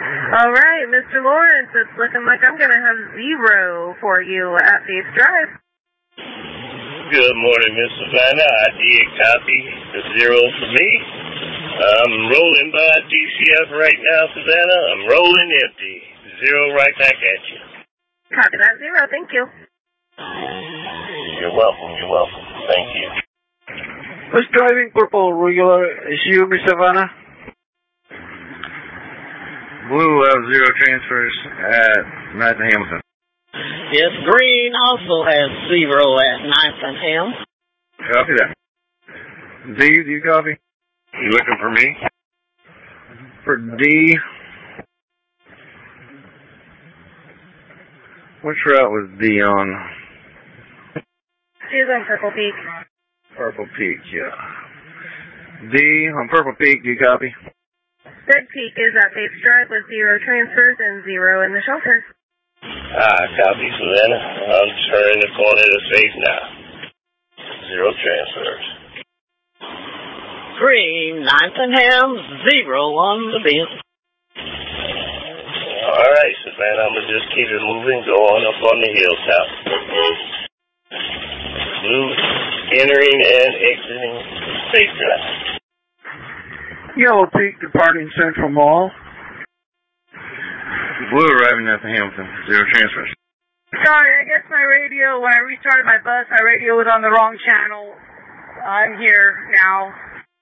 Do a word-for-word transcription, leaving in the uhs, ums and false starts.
All right, Mister Lawrence, it's looking like I'm going to have zero for you at Faith Drive. Good morning, Miss Savannah. I did copy the zero for me. I'm rolling by D C F right now, Savannah. I'm rolling empty. Zero right back at you. Copy that zero. Thank you. You're welcome. You're welcome. Thank you. Who's driving purple regular? Is you, Miss Savannah? Blue have zero transfers at ninth and Hamilton. Yes, green also has zero at ninth and Ham. Copy that. D, do you copy? You looking for me? For D, which route was D on? She's on Purple Peak. Purple Peak, yeah. D, on Purple Peak, do you copy? Red Peak is at Faith Drive with zero transfers and zero in the shelter. Ah, copy, Savannah. I'm turning the corner to safe now. Zero transfers. Green, ninth and Ham, zero on the bill. All right, Savannah, I'm going to just keep it moving. Go on up on the hilltop. Blue entering and exiting Faith Drive. Yellow Peak departing Central Mall. Blue arriving at the Hamilton. Zero transfers. Sorry, I guess my radio, when I restarted my bus, my radio was on the wrong channel. I'm here now.